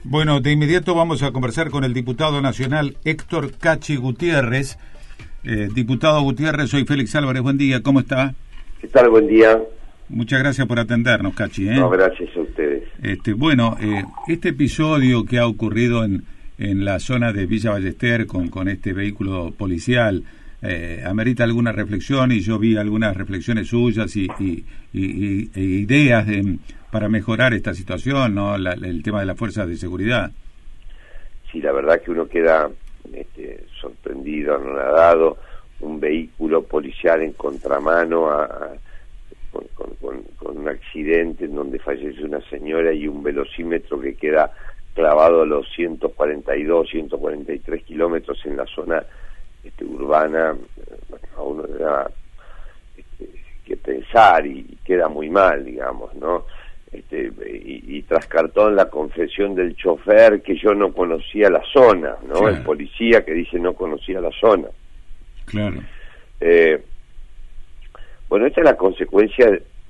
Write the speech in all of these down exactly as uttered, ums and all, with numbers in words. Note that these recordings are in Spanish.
Bueno, de inmediato vamos a conversar con el diputado nacional Héctor Cachi Gutiérrez. Eh, diputado Gutiérrez, soy Félix Álvarez, buen día, ¿cómo está? ¿Qué tal? Buen día. Muchas gracias por atendernos, Cachi. ¿eh? No, gracias a ustedes. Este, bueno, eh, este episodio que ha ocurrido en, en la zona de Villa Ballester con, con este vehículo policial, eh, amerita alguna reflexión, y yo vi algunas reflexiones suyas y, y, y, y e ideas de, para mejorar esta situación, ¿no? La, el tema de las fuerzas de seguridad. Sí, la verdad que uno queda este, sorprendido, anonadado. Un vehículo policial en contramano a, a, con, con, con, con un accidente en donde fallece una señora y un velocímetro que queda clavado a los ciento cuarenta y dos, ciento cuarenta y tres kilómetros en la zona este, urbana. Bueno, a uno le da este, que pensar y queda muy mal, digamos, ¿no? Este, y, y tras cartón la confesión del chofer que yo no conocía la zona, ¿no? Claro. El policía que dice no conocía la zona. Claro. Eh, bueno, esta es la consecuencia,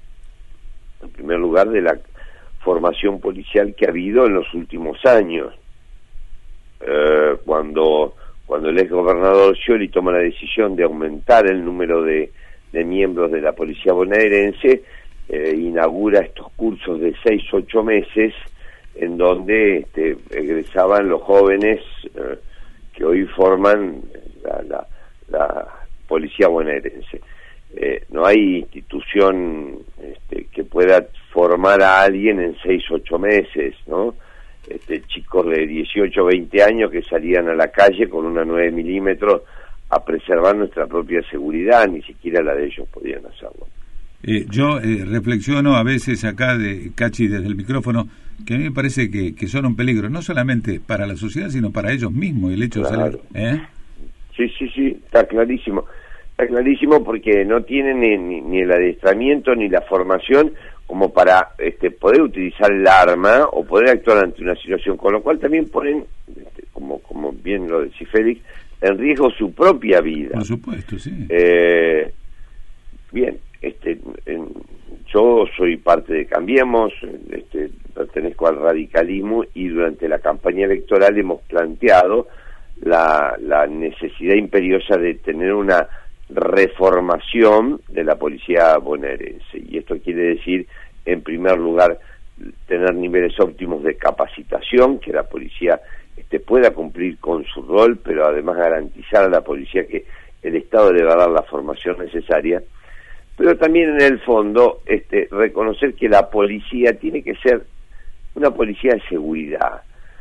en primer lugar, de la formación policial que ha habido en los últimos años. Eh, cuando, cuando el ex gobernador Scioli toma la decisión de aumentar el número de, de miembros de la policía bonaerense, eh, inaugura estos cursos de seis, ocho meses, en donde este, egresaban los jóvenes eh, que hoy forman la, la la policía bonaerense. Eh, no hay institución este, que pueda formar a alguien en seis, ocho meses, ¿no? Este, chicos de dieciocho, veinte años que salían a la calle con una nueve milímetros a preservar nuestra propia seguridad, ni siquiera la de ellos podían hacerlo. Eh, yo eh, reflexiono a veces acá, de Cachi, desde el micrófono, que a mí me parece que, que son un peligro, no solamente para la sociedad, sino para ellos mismos, el hecho claro. de salir... ¿eh? Sí, sí, sí, está clarísimo. Está clarísimo porque no tienen ni, ni, ni el adiestramiento ni la formación como para este, poder utilizar el arma o poder actuar ante una situación, con lo cual también ponen, este, como como bien lo decía Félix, en riesgo su propia vida. Por supuesto, sí. Eh, bien, este, en, yo soy parte de Cambiemos, este, pertenezco al radicalismo y durante la campaña electoral hemos planteado La, la necesidad imperiosa de tener una reformación de la policía bonaerense, y esto quiere decir, en primer lugar, tener niveles óptimos de capacitación, que la policía este, pueda cumplir con su rol, pero además garantizar a la policía que el Estado le va a dar la formación necesaria, pero también en el fondo este, reconocer que la policía tiene que ser una policía de seguridad.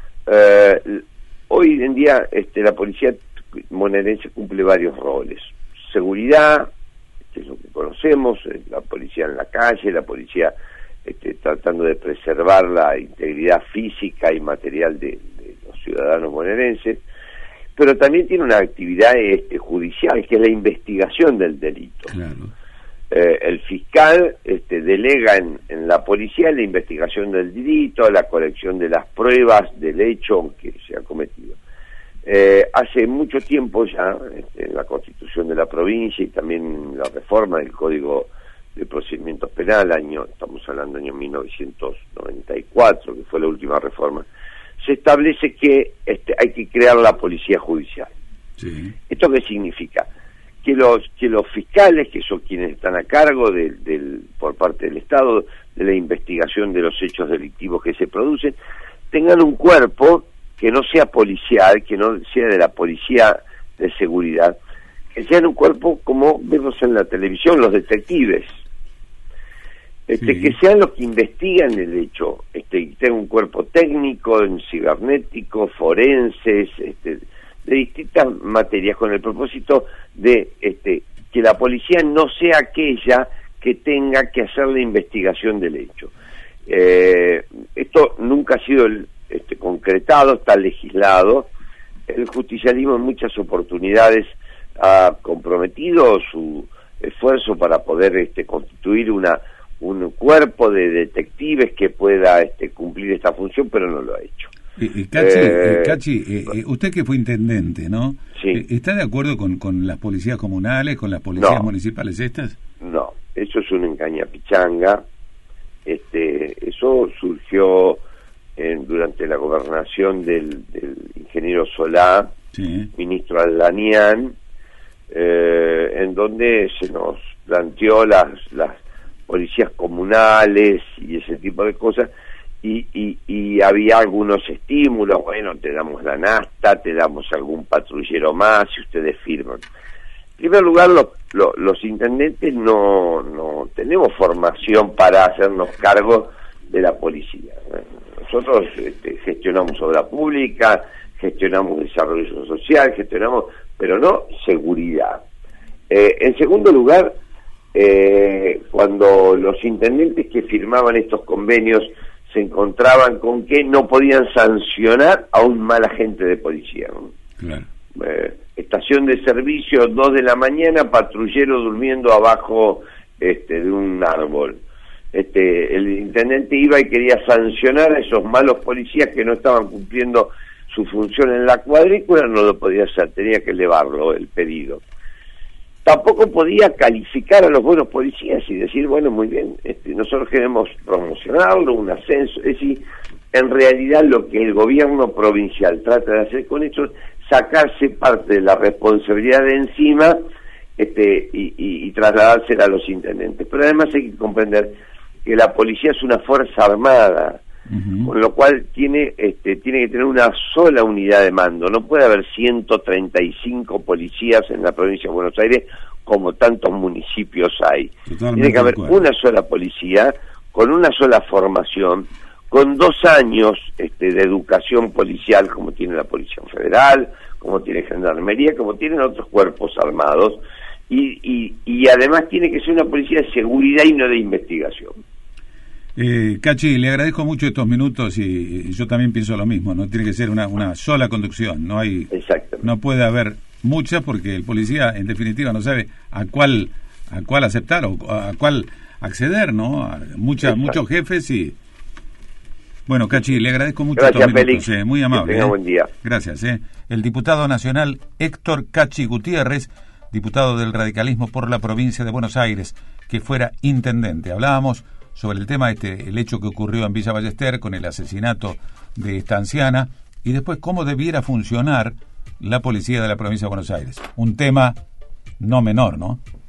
Eh, Hoy en día este, la policía bonaerense cumple varios roles. Seguridad, que es lo que conocemos, la policía en la calle, la policía este, tratando de preservar la integridad física y material de, de los ciudadanos bonaerenses, pero también tiene una actividad este, judicial, que es la investigación del delito. Claro. Eh, el fiscal este, delega en, en la policía la investigación del delito, la colección de las pruebas del hecho que se ha cometido. Eh, hace mucho tiempo ya, este, en la Constitución de la provincia y también la reforma del Código de Procedimientos Penal, año, estamos hablando del año mil novecientos noventa y cuatro, que fue la última reforma, se establece que este, hay que crear la policía judicial. Sí. ¿Esto qué significa? que los que los fiscales, que son quienes están a cargo del, del por parte del Estado de la investigación de los hechos delictivos que se producen, tengan un cuerpo que no sea policial, que no sea de la policía de seguridad, que sean un cuerpo como vemos en la televisión, los detectives, este, sí. que sean los que investigan el hecho, este, que tengan un cuerpo técnico, en cibernético, forenses, este, de distintas materias, con el propósito de este, que la policía no sea aquella que tenga que hacer la investigación del hecho. Eh, esto nunca ha sido este, concretado, está legislado. El justicialismo en muchas oportunidades ha comprometido su esfuerzo para poder este, constituir una un cuerpo de detectives que pueda este, cumplir esta función, pero no lo ha hecho. Eh, Cachi, eh, Cachi eh, eh, usted que fue intendente, ¿no? Sí. Eh, ¿Está de acuerdo con, con las policías comunales, con las policías no. municipales estas? No, eso es una engañapichanga. Este, eso surgió en, durante la gobernación del, del ingeniero Solá, sí. ministro Aldanián, eh, en donde se nos planteó las, las policías comunales y ese tipo de cosas, y, y, y había algunos estímulos, bueno, te damos la nafta, te damos algún patrullero más, si ustedes firman. En primer lugar, lo, lo, los intendentes no, no tenemos formación para hacernos cargo de la policía. Nosotros este, gestionamos obra pública, gestionamos desarrollo social, gestionamos, pero no seguridad. Eh, en segundo lugar, eh, cuando los intendentes que firmaban estos convenios se encontraban con que no podían sancionar a un mal agente de policía, ¿no? Claro. Eh, estación de servicio, dos de la mañana, patrullero durmiendo abajo este, de un árbol. Este, el intendente iba y quería sancionar a esos malos policías que no estaban cumpliendo su función en la cuadrícula, no lo podía hacer, tenía que elevarlo el pedido. Tampoco podía calificar a los buenos policías y decir, bueno, muy bien, este, nosotros queremos promocionarlo, un ascenso. Es decir, en realidad lo que el gobierno provincial trata de hacer con esto es sacarse parte de la responsabilidad de encima este, y, y, y trasladársela a los intendentes. Pero además hay que comprender que la policía es una fuerza armada, uh-huh. con lo cual tiene este, tiene que tener una sola unidad de mando. No puede haber ciento treinta y cinco policías en la provincia de Buenos Aires como tantos municipios hay. Totalmente. Tiene que haber una sola policía con una sola formación, con dos años este, de educación policial, como tiene la Policía Federal, como tiene Gendarmería, como tienen otros cuerpos armados, y, y, y además tiene que ser una policía de seguridad y no de investigación. Eh, Cachi, le agradezco mucho estos minutos y, y yo también pienso lo mismo, no tiene que ser una, una sola conducción, no hay, no puede haber muchas porque el policía en definitiva no sabe a cuál a cuál aceptar o a cuál acceder, ¿no? A muchas muchos jefes y bueno, Cachi, le agradezco mucho Gracias, estos minutos, eh, muy amable. Que tenga eh. buen día. Gracias. Eh. El diputado nacional Héctor Cachi Gutiérrez, diputado del radicalismo por la provincia de Buenos Aires, que fuera intendente. Hablábamos sobre el tema, este, el hecho que ocurrió en Villa Ballester con el asesinato de esta anciana y después cómo debiera funcionar la policía de la provincia de Buenos Aires. Un tema no menor, ¿no?